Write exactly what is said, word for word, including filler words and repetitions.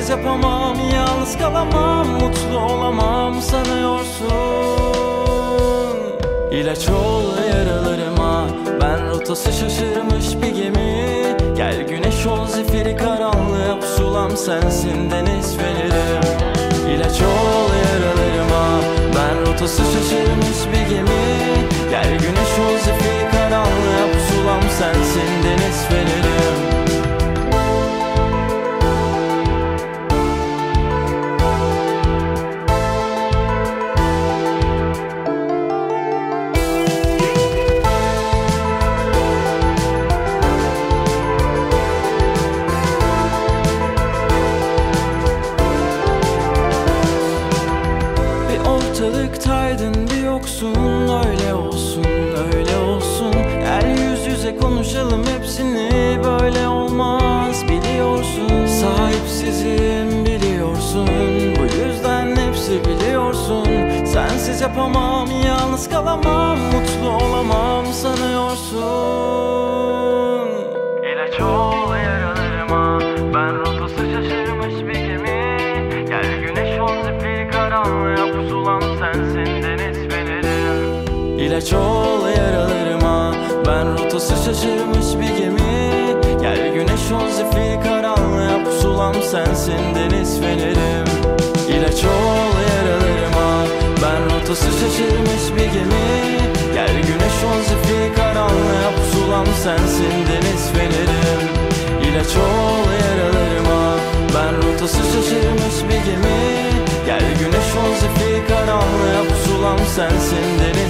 Sensiz yapamam, yalnız kalamam, mutlu olamam sanıyorsun. İlaç ol yaralarıma, ben rotası şaşırmış bir gemi. Gel güneş ol zifiri karanlığa, pusulam sensin deniz feneri. İlaç ol yaralarıma, ben rotası şaşırmış bir gemi. Gel güneş ol zifiri karanlığa, pusulam sensin deniz feneri. Ortalıktaydın bir yoksun, öyle olsun, öyle olsun. Gel yüz yüze konuşalım hepsini, böyle olmaz biliyorsun. Sahipsizim biliyorsun, bu yüzden hepsi biliyorsun. Sensiz yapamam, yalnız kalamam, mutlu olamam sanıyorsun. İlaç ol yaralarıma, ben rotası şaşırmış bir gemi. Gel güneş ol zifiri karanlığa, pusulam sensin deniz fenerim. İlaç ol yaralarıma, ben rotası şaşırmış bir gemi. Gel güneş ol zifiri karanlığa, pusulam sensin deniz fenerim. İlaç ol yaralarıma, ben rotası şaşırmış bir gemi. Gel güneş ol zifiri karanlığa, pusulam sensin deniz fenerim. İlaç ol yaralarıma, ben rotası şaşırmış bir gemi. Gel güneş ol zifiri karanlığa, pusulam sensin deniz